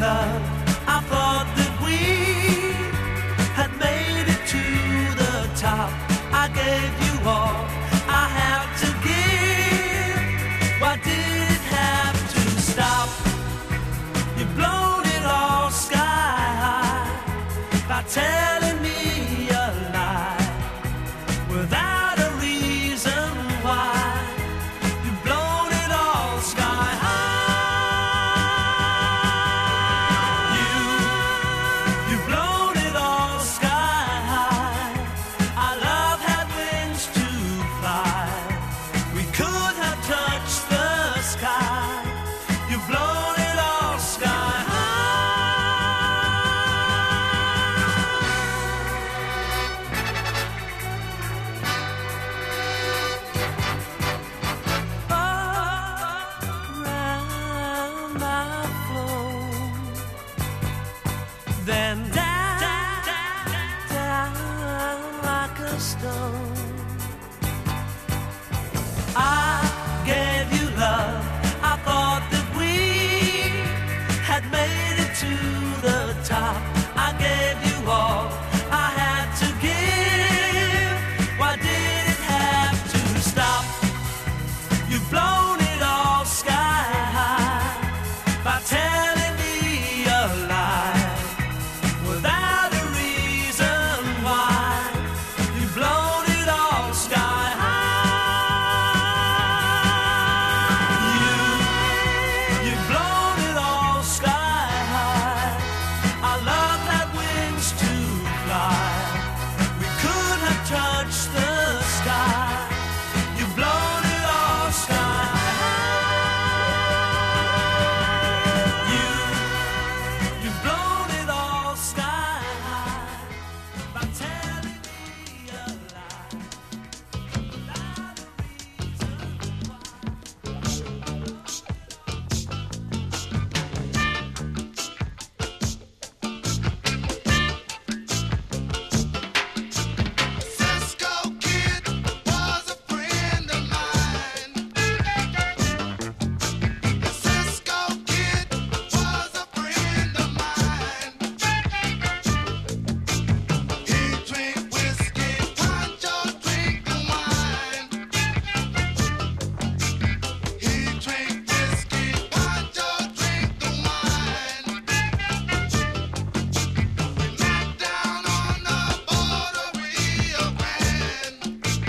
love. I thought that we had made it to the top. I gave you all I have to give. Why did it have to stop? You've blown it all sky high by telling me a lie without a reason why. You've blown it all sky high. You've blown it all sky high. Our love had wings to fly. We could have touched the sky. You've blown it all sky around my floor, then down like a stone. I gave you love. I thought that we had made it to the top. I gave you all I had to give. Why did it have to stop? You've blown it all sky high by telling me a lie without a reason why. You've blown it all sky high. You've blown it all sky high. Our love had wings to fly. We could have touched the sky. You've blown it all sky high. You've blown it all sky high by telling me a lie without a reason why. Cisco Kid was a friend of mine. Cisco Kid was a friend of mine. He drank whiskey, Pancho drinking wine. He drank whiskey, Pancho drinking wine. We met down on the border Rio Grande.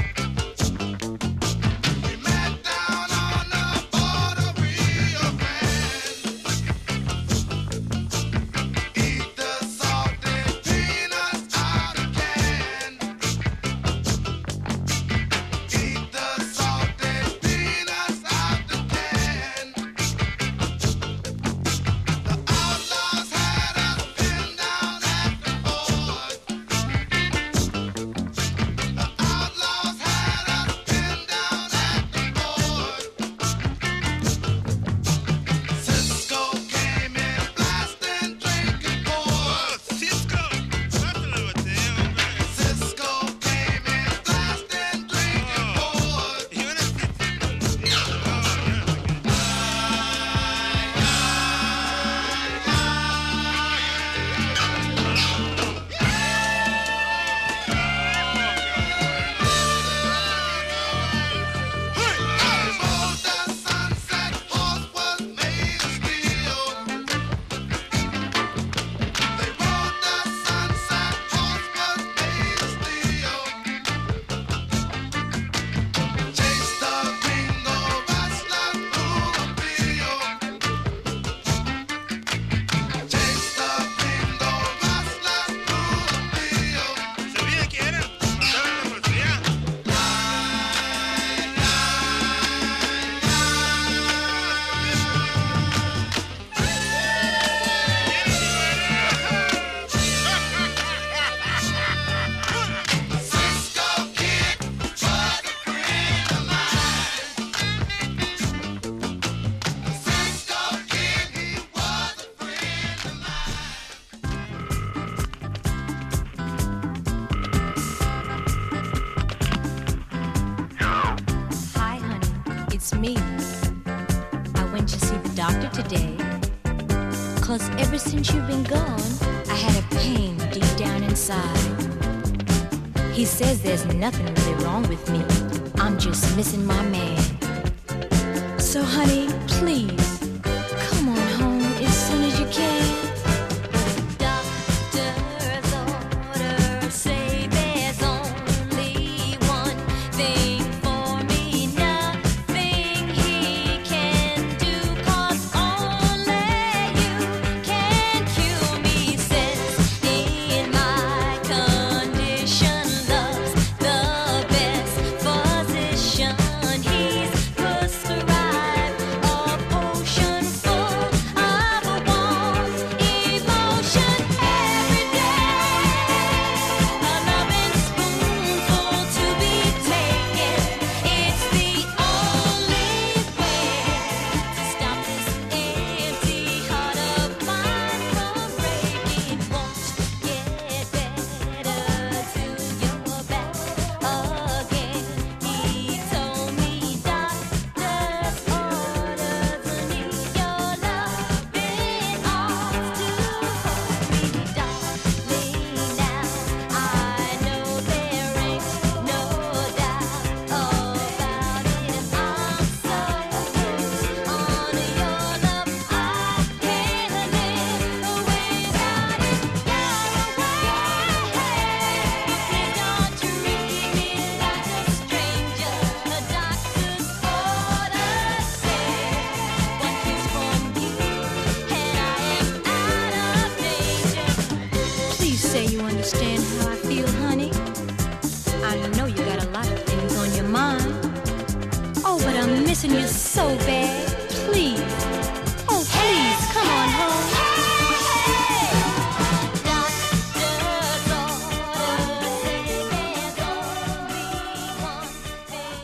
We met down on the border Rio Grande. Eat the salted peanuts out of can. Eat the salted peanuts out the can. The outlaws had us pinned down at the board. The outlaws had us pinned down at the board. Cisco came in blasting, drinking board. Cisco came in blasting, drinking board. They rode the sunset, horse was made of steel. They rode the sunset, horse was made of steel. Chased the gringo rustler through the field. Chased the gringo rustler through the field. ¿Sabía que eran? ¿Saben la policía? Cisco Kid was a friend of mine. Cisco Kid, he was a friend of mine. Hi, honey. It's me. I went to see the doctor today. 'Cause ever since you've been gone, I had a pain deep down inside. He says there's nothing really wrong with me. I'm just missing my man. So honey, please, come on home as soon as you can. Doctor's orders say there's only one thing for me, nothing he can do, 'cause only you can cure me. Says in my condition, love's the best physician. He's prescribed a potion full of warm emotion every day. A loving spoonful to be taken. It's the only way to stop this empty heart of mine from breaking. Won't get better till you're back again. He told me doctor's orders need your loving arms to hold me, darling. Now I know there ain't no doubt about it. I'm so hooked on your love, I can't live without it. Please don't treat me like a stranger. The doctor's orders say one kiss from you and I am out of danger. Please say you understand how I feel, honey. I know you got a lot of things on your mind. Oh, but I'm missing you so bad. Please, oh please, come on home. Doctor's orders say there's only one thing.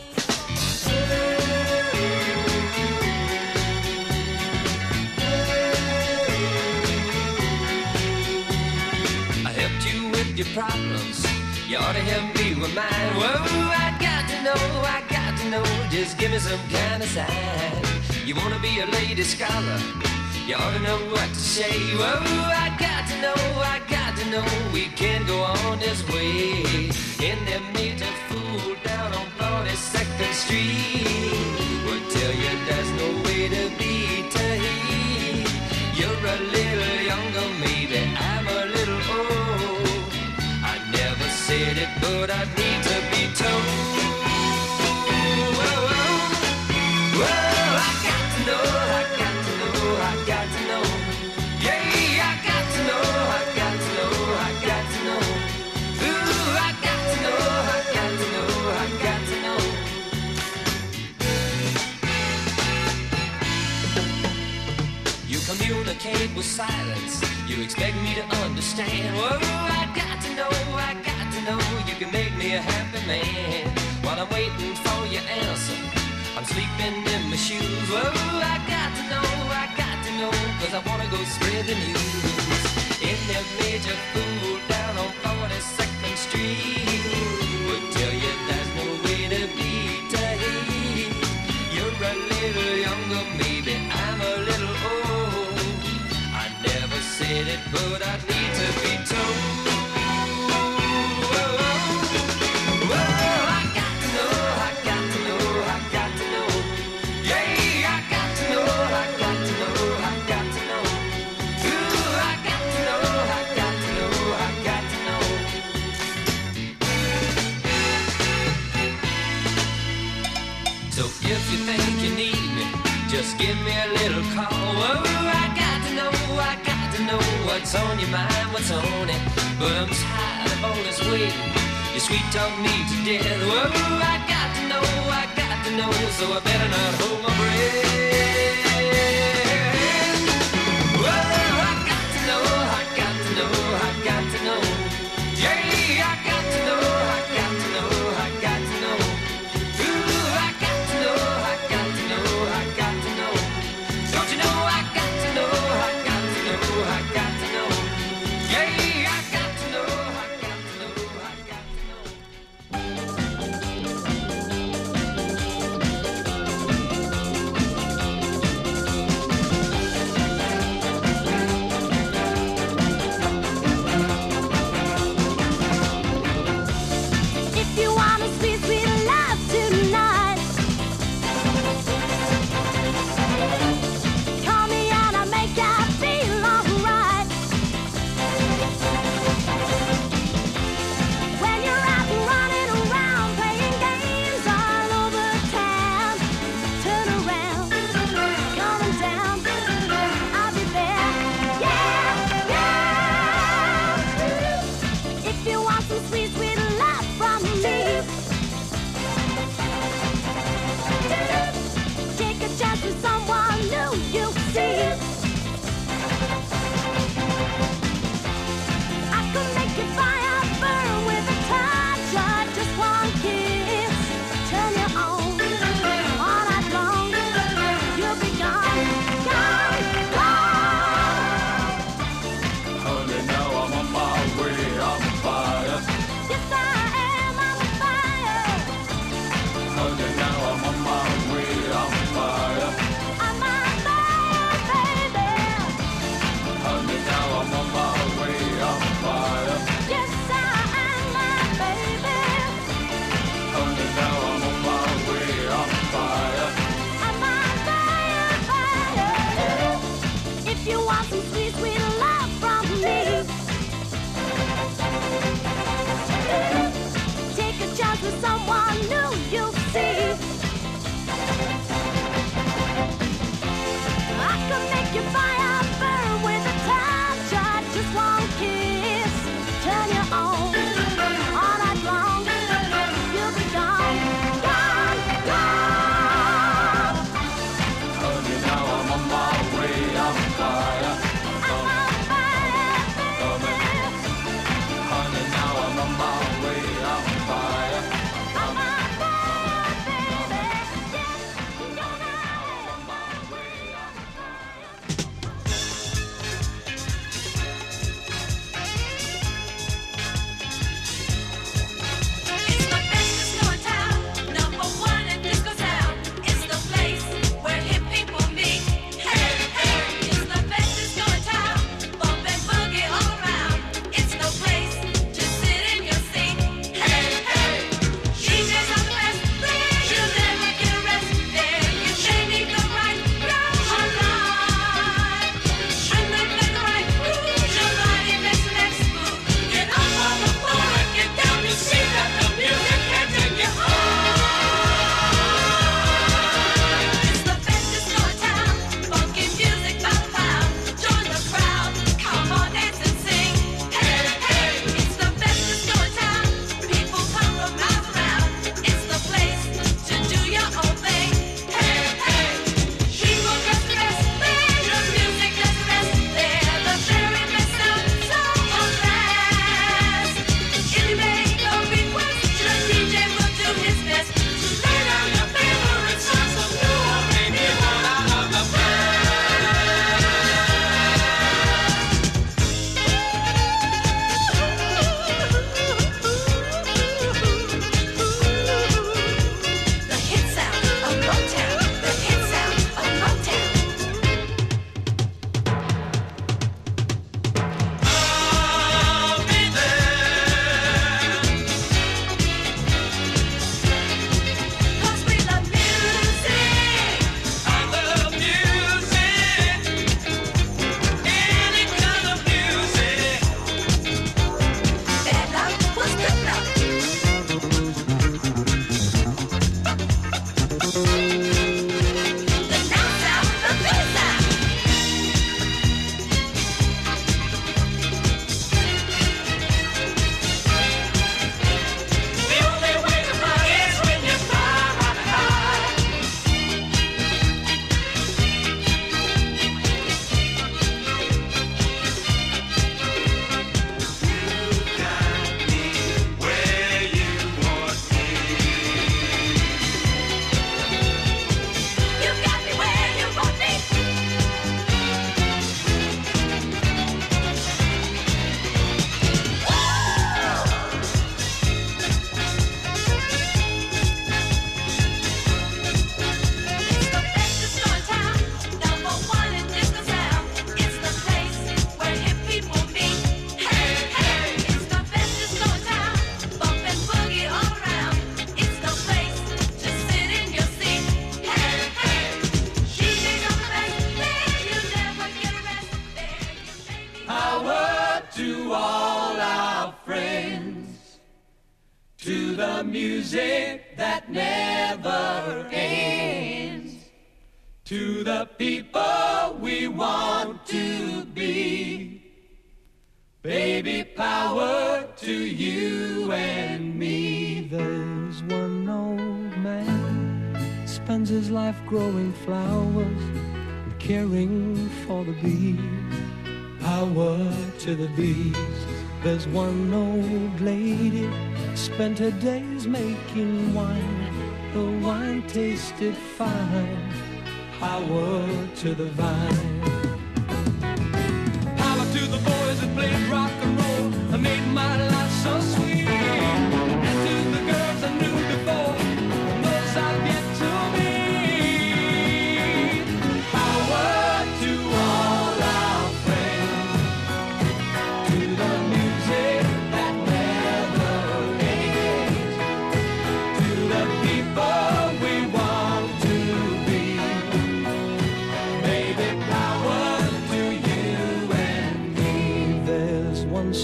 I helped you with your problems. You ought to help me with mine. Whoa, I got to know. Just give me some kind of sign. You wanna be a lady scholar? You ought to know what to say. Whoa, I got to know. We can't go on this way. In that major fool down on 42nd Street. We'll tell you there's no way to beat the heat. You're a little younger, maybe I'm a little old. I never said it, but I need to be told. Whoa, I got to know. Yeah, I got to know. Ooh, I got to know. You communicate with silence. You expect me to understand. Whoa, I got to know. You can make me a happy man. While I'm waiting for your answer, I'm sleeping in my shoes. Whoa, I got to know. 'Cause I wanna go spread the news. In that major fool down on 42nd Street. We'll tell you there's no way to beat the heat. You're a little younger, maybe I'm a little old. I never said it, but I need to be told. Whoa, I got to know. Yeah, I got to know. Ooh, I got to know. So if you think you need me, just give me a little call. Whoa, I got to know what's on your mind, what's on it. But I'm tired of all this waiting. You sweet talk me to death. Whoa, I got to know. So I better not hold my breath. Whoa, I got to know. Yeah, I got to know. Ooh, I got to know. Don't you know I got to know. Yeah, I got to know. some sweet, sweet love from me. Take a chance with someone new, you'll see. I can make your fire burn with a touch of just one kiss. Turn you on all night long. You'll be gone, gone, gone. Honey, now I'm on my way, I'm fire. I'm on fire, baby. Honey, now I'm on my way, I'm fire. I'm on fire, baby. Yeah, you know that. It's the best disco in town, number one in disco sound. It's the place where hip people meet. Hey, hey, it's the best disco in town, bump and boogie all around. It's no place to sit in your seat. Hey, hey, DJs are the best, you'll never get a rest there. You may need the right girl alive, and they play the right groove. Your body makes the next move. Get up on the floor and get down. You see that the music can take you home. It's the best disco in town, funky music by the pound. Join the crowd, come on, dance and sing. Hey, hey, it's the best disco in town. People come from miles around. It's the place to do your own thing. Hey, hey, people dress the best there. Your music does the rest there. The very best sound, so on last. If you make a request, the DJ will do his best to lay down your favorite songs of New Orleans. One out of the The hit sound of Motown. The hit sound of Motown. I'll be there. 'Cause we love music. I love music. Any kind of music. Bad luck was good luck. The now sound, the good sound. The only way to fly is when you fly high. Got me where you want me. You got me where you want me. It's the best disco in town, number one in disco sound. It's the place where hip people meet. Hey, hey, it's the best disco in town, bump and boogie all around. It's the place to sit in your seat. Hey, hey, DJs are the best there. You never get a rest there. You may be Power to all our friends, to the music that never ends, to the people we want to be. Baby, power to you and me. There's one old man spends his life growing flowers and caring for the bees. Power to the bees. There's one old lady spent her days making wine. The wine tasted fine. Power to the vine. Power to the boys that played rock and roll and made my life so sweet. And to the girls I knew before, and those I've yet to meet. Power to all our friends, to the music that never ends, to the people we want to be. Baby, power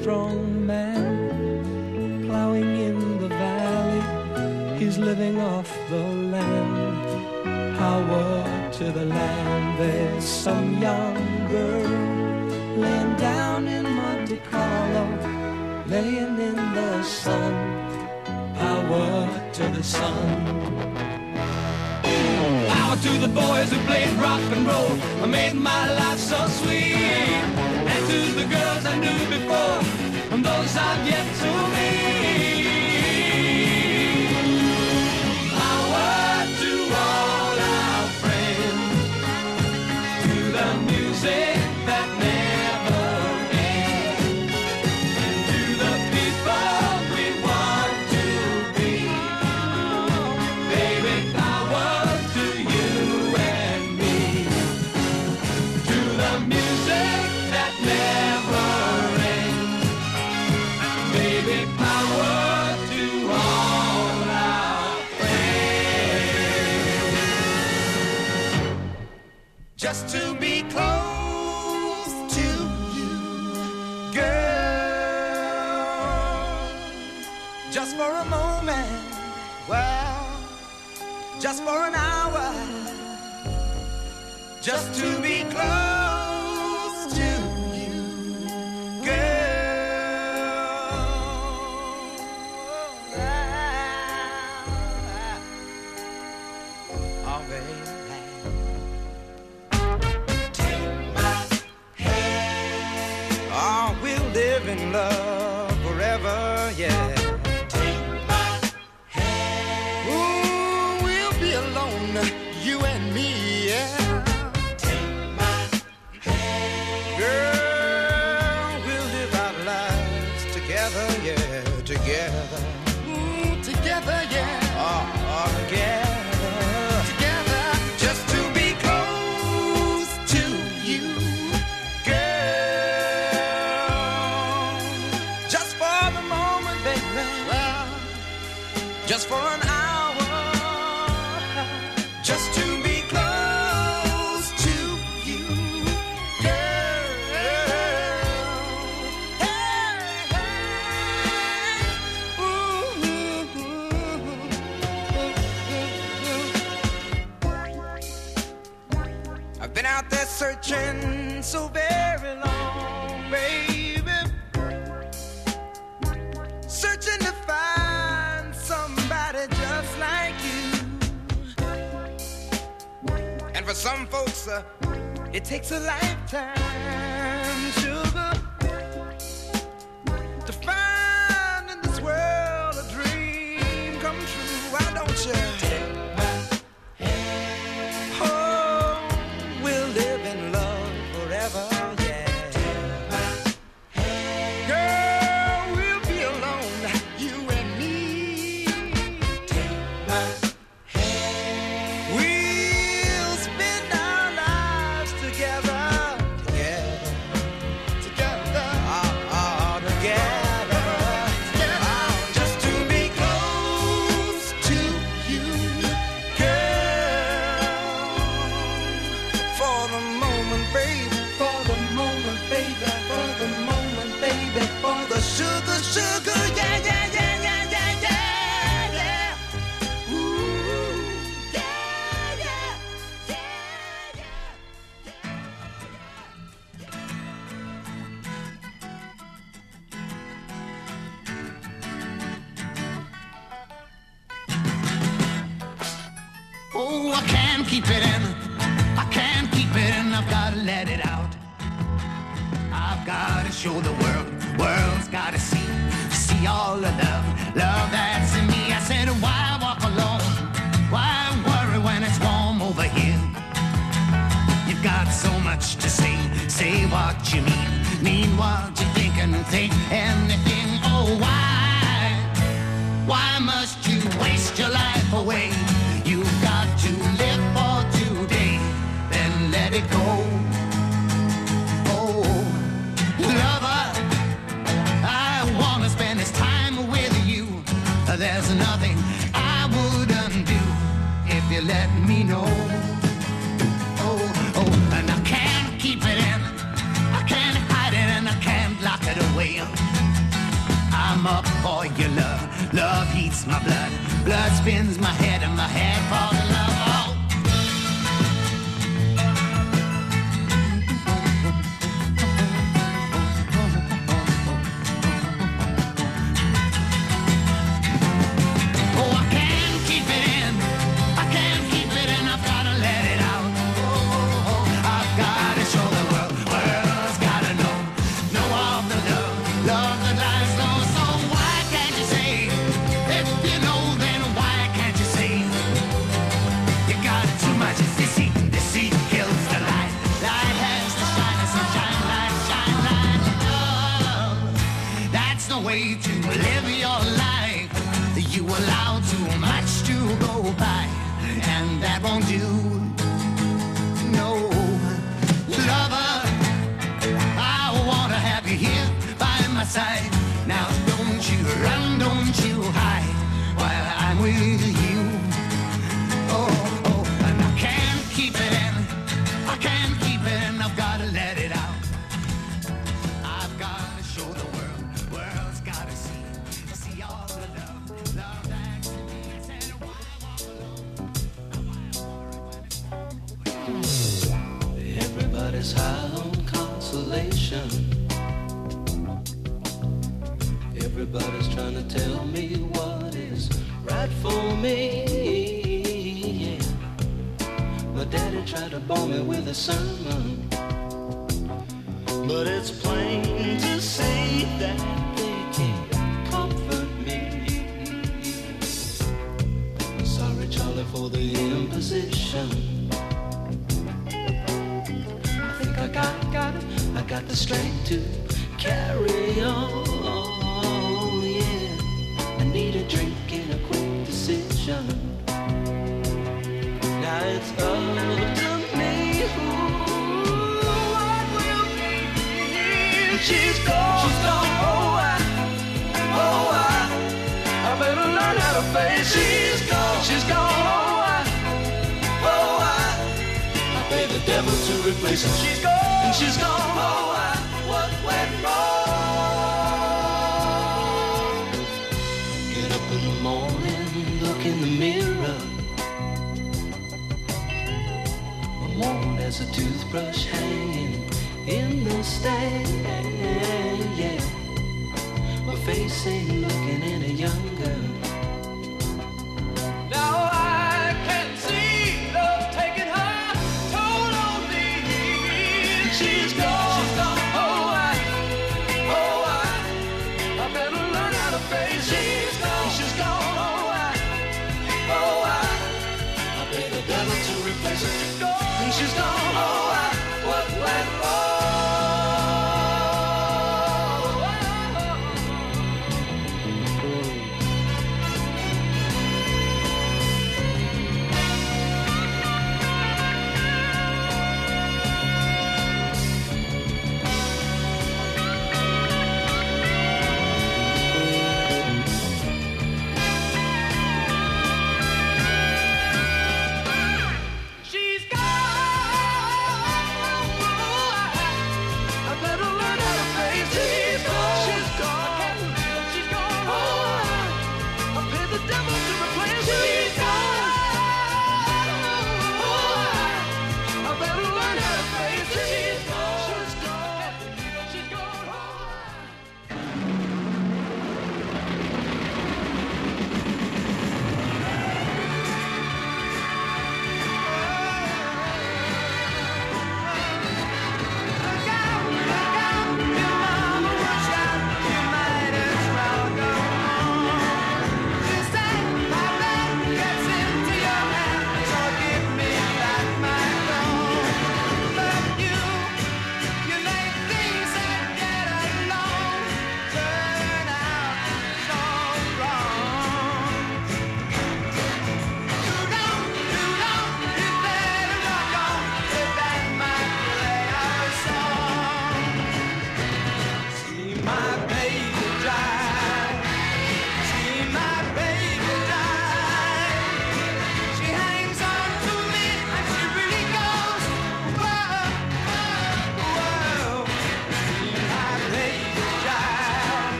strong man plowing in the valley. He's living off the land. Power to the land. There's some young girl laying down in Monte Carlo, laying in the sun. Power to the sun. Power to the boys who played rock and roll, made my life so sweet. And to the girls I knew before, and those I've yet to meet. Power to all our friends, to the music that never ends, and to the people we want to be. Baby, power to you and me, to the music that never ends. Baby, power to all our friends. Just to be close to you, girl. Just for a moment, well, just for an hour. Just to be close to you, girl. Oh, baby. Oh, we'll live in love forever, yeah. Take my hand. Ooh, we'll be alone, you and me, yeah. Take my hand. Girl, we'll live our lives together, yeah, together. Ooh, together, yeah. Oh, together. Together, just to be close to you, girl. Just for the moment, baby. Well, just for an hour. Just to be close to you, girl. Hey, hey. Ooh, ooh, ooh. I've been out there searching so very long, baby. Searching to find somebody just like you. And for some folks, it takes a lifetime, sugar, to find in this world a dream come true. Why don't you? Oh, we'll live in love forever, yeah. Girl, we'll be alone, you and me. We'll spend our lives together, together, together, together, just to be close to you, girl. For the moment, baby, for the moment, baby, for the moment, baby, for the sugar, sugar, yeah, yeah, yeah, yeah, yeah, yeah, yeah. Ooh, yeah, yeah, yeah, Oh, I can't keep it in. I can't keep it in. I've got to let it out. I've got to show the world's got to see all the love that's in me. I said, why walk alone? Why worry when it's warm over here? You've got so much to say what you mean what you think and think anything. Oh, why must you waste your life away? You've got to live for today, then let it go. Oh, lover, I wanna spend this time with you. There's nothing I wouldn't do if you let me know. Oh, and I can't keep it in, I can't hide it, and I can't lock it away. I'm up for your love. Love heats my blood. Blood spins my head and my head falls in love. Oh. Oh, I can't keep it in. I can't keep it in. I've gotta let it out. Oh, I've gotta show the world. World's gotta know. Know of the love. Love that lies low. So why can't you say? If you know, then why can't you say? You got too much deceit. Deceit kills the light. Light has to shine. The sunshine, light, shine, light. Oh, that's the way to live your life. You allow too much to go by, and that won't do. No, lover, I wanna have you here by my side. Now don't you run, don't you hide, while I'm with you. Oh, oh, and I can't keep it in, I can't keep it in, I've gotta let it out. I've gotta show the world, world's gotta see all the love, love that to me. I said, why Everybody's high on consolation. Everybody's trying to tell me what is right for me. Yeah. My daddy tried to bore me with a sermon, but it's plain to see that they can't comfort me. Sorry, Charlie, for the imposition. I got the strength to carry on, yeah. I need a drink and a quick decision. Now it's up to me, what will be? She's gone, I better learn how to face. She's gone, I pay the devil to replace her. She's gone, and she's gone. What went wrong? Get up in the morning, look in the mirror. I'm worn as a toothbrush hanging in the stand. Yeah, my face ain't looking any younger. Now I can see love taking her toll on me. She's gone. I better learn how to face. She's gone. I pay the devil to replace her. And she's gone. What went wrong?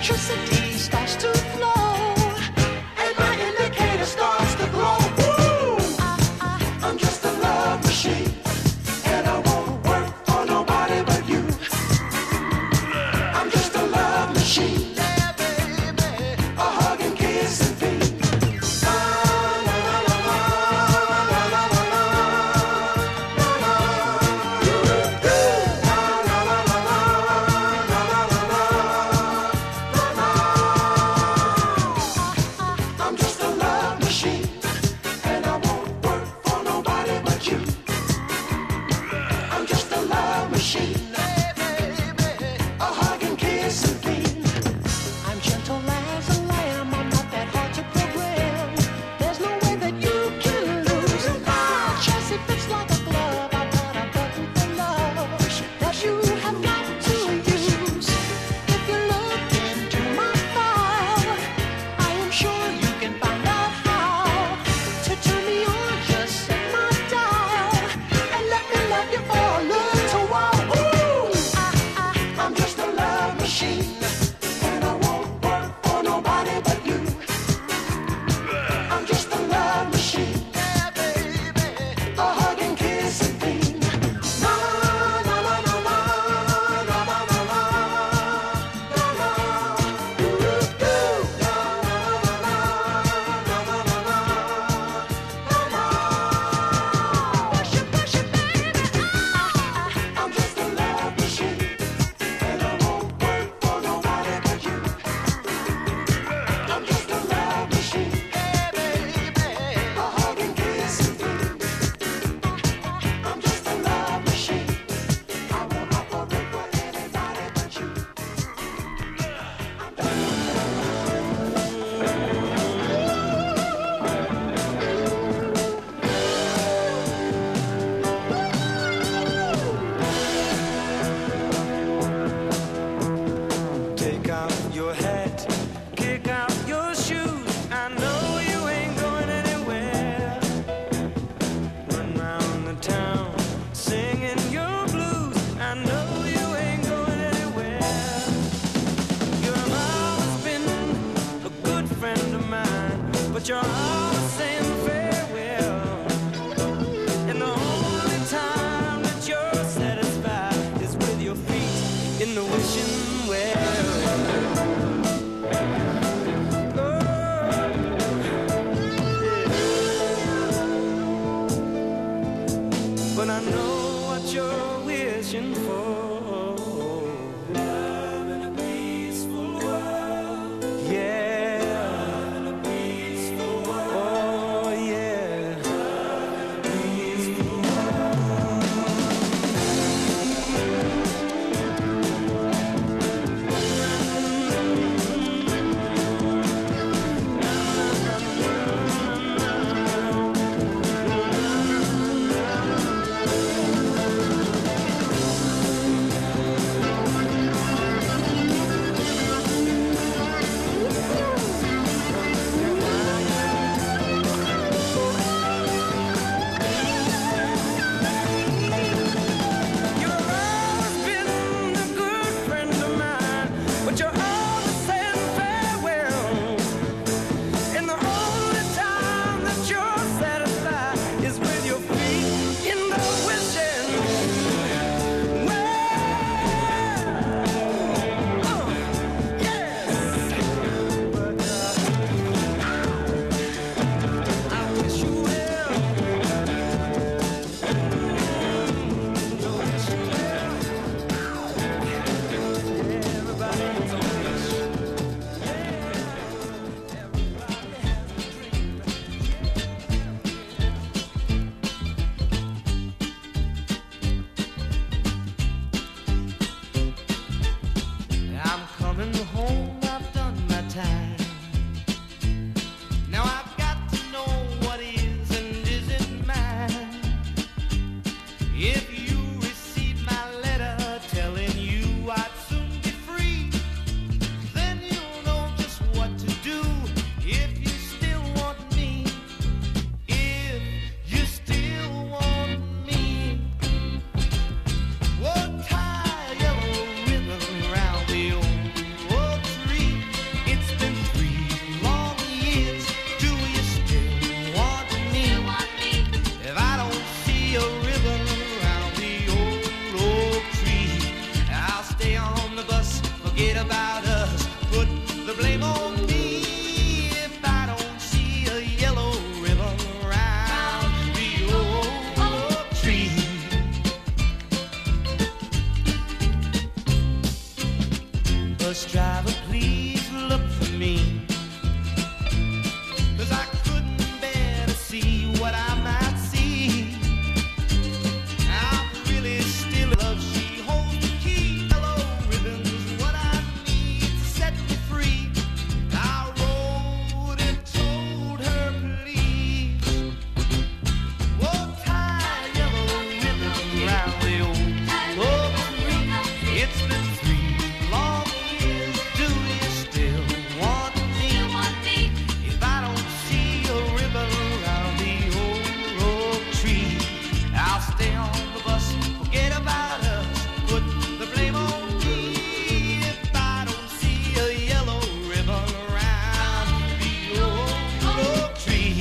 electricity starts to flow, and my indicator starts to glow. Woo! I'm just a love machine, and I won't work for nobody but you. I'm just a love machine. Yeah, baby. A hug and kiss and feed. La, la, la, la, la, la, la, la, la, la, la. La, la, la, la, la, la, la, la, la, la, la. the blame on me if I don't see a yellow ribbon around the oak tree. Bus driver, please look for me, 'cause I couldn't bear to see what I might see. I'm really still in love. She holds the key. Yellow ribbons, what I need to set me free. I wrote and told her, please, oh, tie a yellow ribbon around the oak tree. It's been 3 long years. Do you still want me? If I don't see a ribbon around the oak tree, I'll stay on the bus, forget about us, put the blame on me if I don't see a yellow ribbon around the oak tree.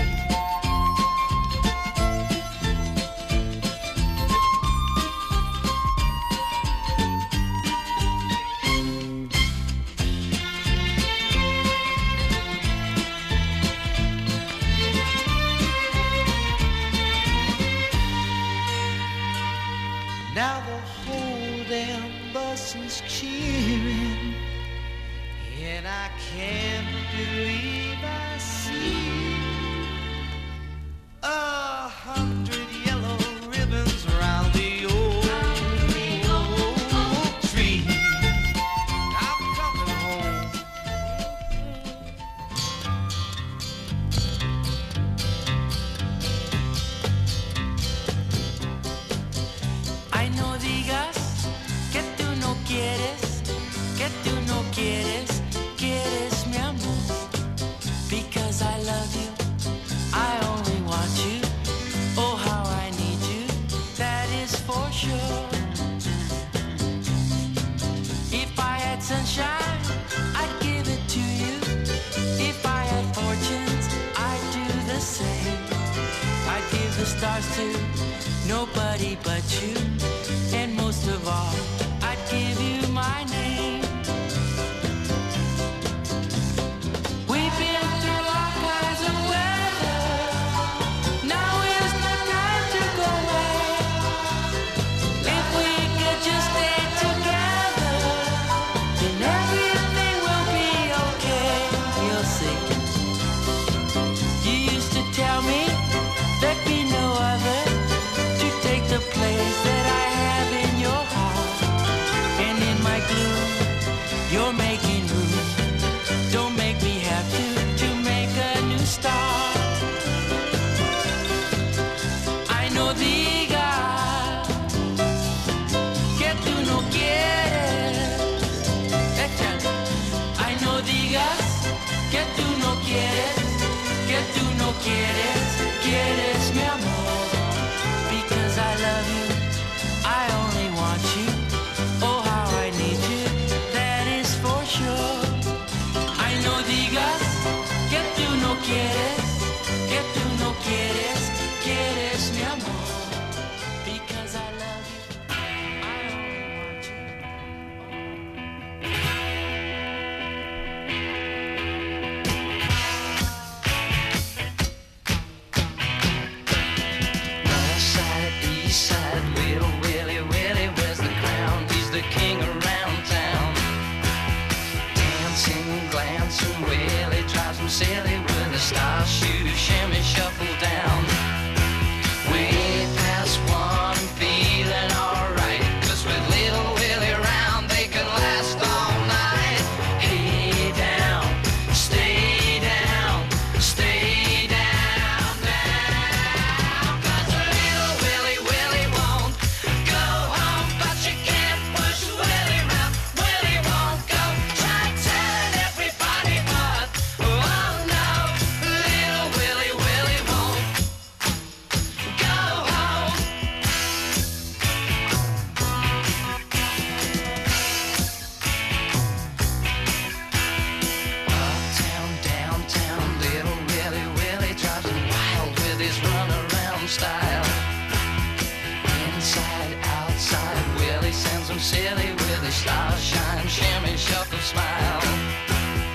Now the whole damn bus is cheering, and I can't believe I see 100 yellow ribbons around the oak tree. I'm coming home. Ay, no digas que tú no quieres, quieres mi amor. Because I love you, I only want you. Oh, how I need you, that is for sure. If I had sunshine, I'd give it to you. If I had fortunes, I'd do the same. I'd give the stars to nobody but you. And most of all, I'd give you my name. We've been through all kinds of weather. Now is the time to go away. If we could just stay together, then everything will be okay. You'll see. You used to tell me there'd be no other to take the place that I have in your heart. And in my gloom, you're making room. Don't make me have to make a new start. Ay, no digas que tú no quieres. Échale. Ay, no digas que tú no quieres, quieres mi amor. Because I love you, I only want you. Oh, how I need you, that is for sure. Ay, no digas que tú no quieres, quieres mi amor. Because I love you, I only want you. North side, east side, little Willie, wears the crown. He's the king around town. Dancing, glancing, Willie drives him silly with a star shoe, shimmy, shuffle down. Way past one, feeling alright, 'cause with little Willie around, they can last all night. Hey down, stay down, stay down, down. 'Cause little Willie won't go home, but you can't push Willie round. Willie won't go. Try telling everybody, but oh no, little Willie won't go home. Uptown, downtown, little Willie drives him wild with his runaround style. Inside, outside, Willie sends him silly with his star shine, shimmy, shuffle, smile.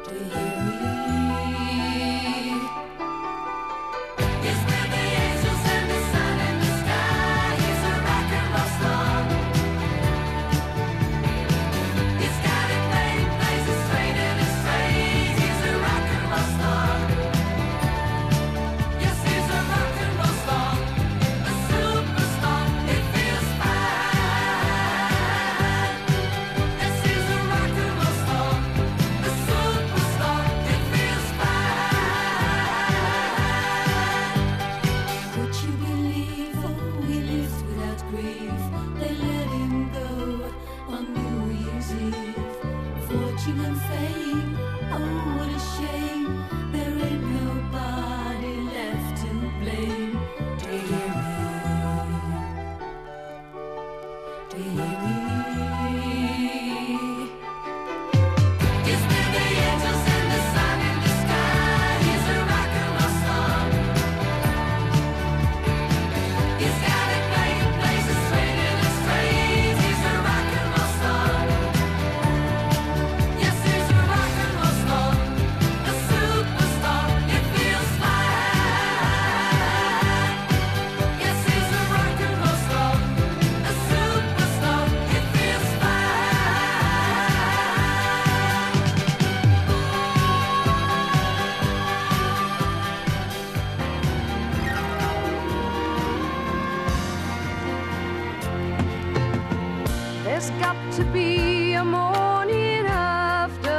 There's got to be a morning after.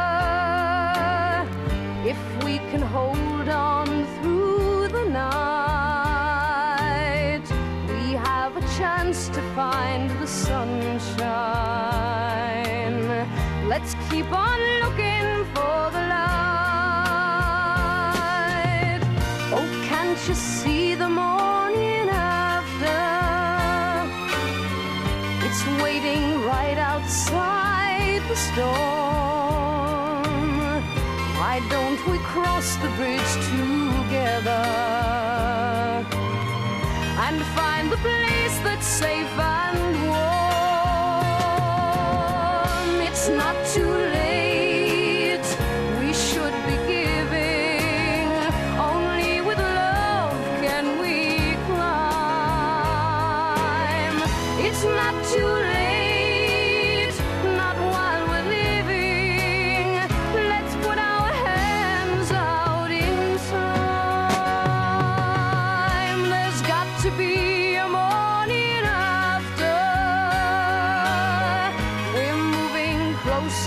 If we can hold on through the night, we have a chance to find the sunshine. Let's keep on looking for the light. Oh, can't you see the morning after? It's waiting right outside the storm. Why don't we cross the bridge together and find the place that's safe and warm? It's not too late, we should be giving. Only with love can we climb. It's not too late, not while we're living. Let's put our hands out in time. There's got to be a morning after. We're moving closer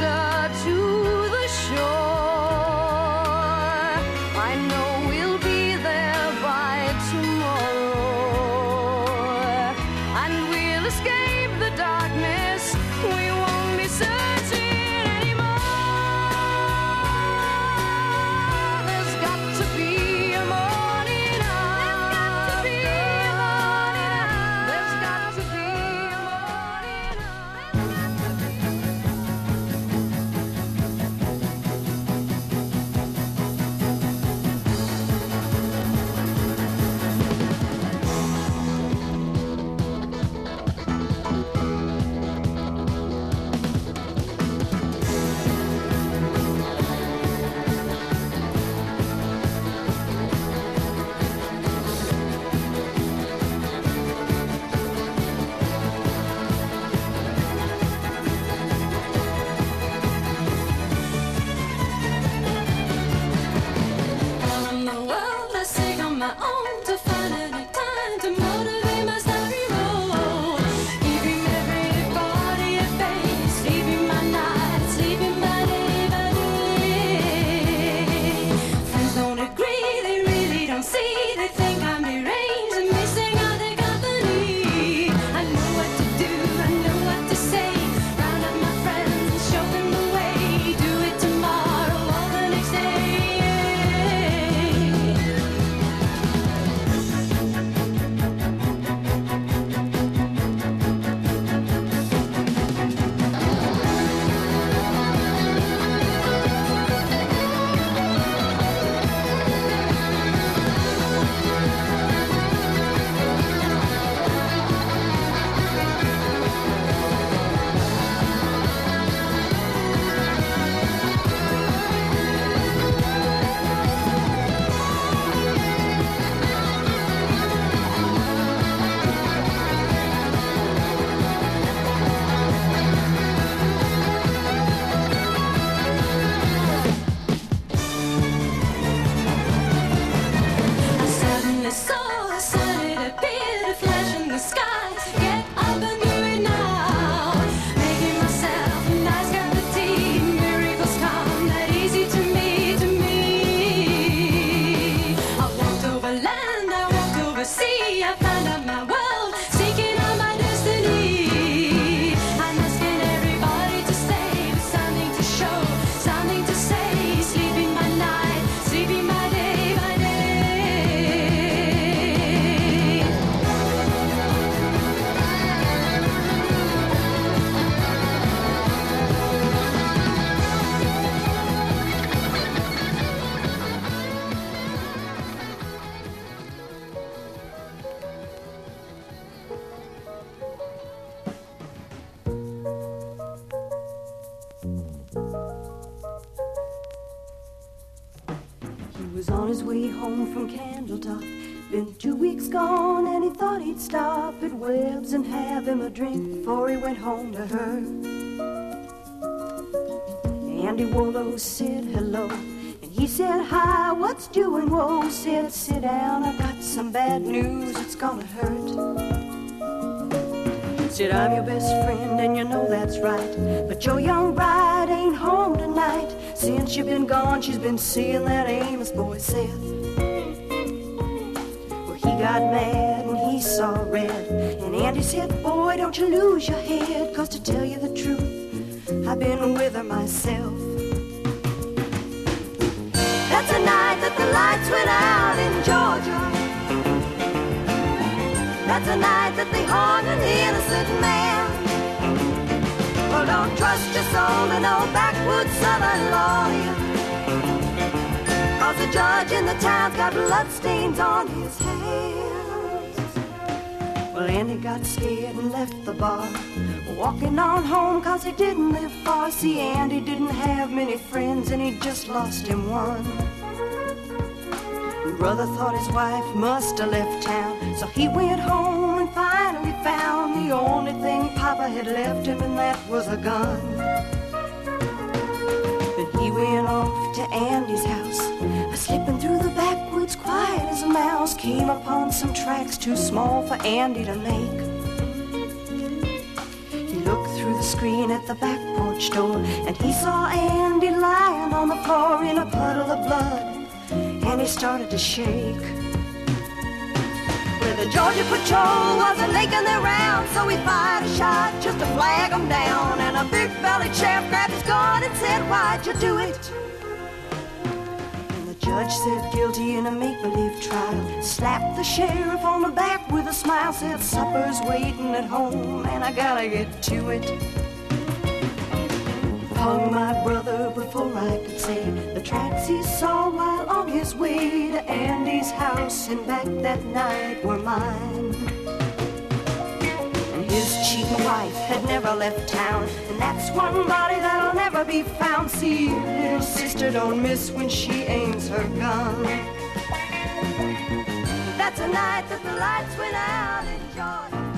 was on his way home from Candletop. Been 2 weeks gone and he thought he'd stop at Webb's and have him a drink before he went home to her. Andy Warlow said hello and he said hi, what's doing? Whoa, said sit down, I got some bad news, it's gonna hurt. Said I'm your best friend and you know that's right, but your young bride ain't home tonight. Since you've been gone she's been seeing that Amos boy Seth. Well, he got mad and he saw red, and Andy said, boy, don't you lose your head, 'cause to tell you the truth, I've been with her myself. That's the night that the lights went out in Georgia. That's the night that they hung an innocent man. Well, don't trust your soul to no backwoods southern lawyer, 'cause the judge in the town's got bloodstains on his hands. Well, Andy got scared and left the bar, walking on home 'cause he didn't live far. See, Andy didn't have many friends and he just lost him one. Brother thought his wife must have left town, so he went home and finally found the only thing Papa had left him, and that was a gun. Then he went off to Andy's house, slipping through the backwoods quiet as a mouse. Came upon some tracks too small for Andy to make. He looked through the screen at the back porch door, and he saw Andy lying on the floor in a puddle of blood, and he started to shake. Well, the Georgia patrol wasn't making their round, so he fired a shot just to flag them down. And a big-bellied sheriff grabbed his gun and said, why'd you do it? And the judge said guilty in a make-believe trial, slapped the sheriff on the back with a smile, said supper's waiting at home and I gotta get to it. Hung my brother before I could say the tracks he saw while on his way to Andy's house and back that night were mine. And his cheap wife had never left town, and that's one body that'll never be found. See, little sister don't miss when she aims her gun. That's the night that the lights went out in Georgia.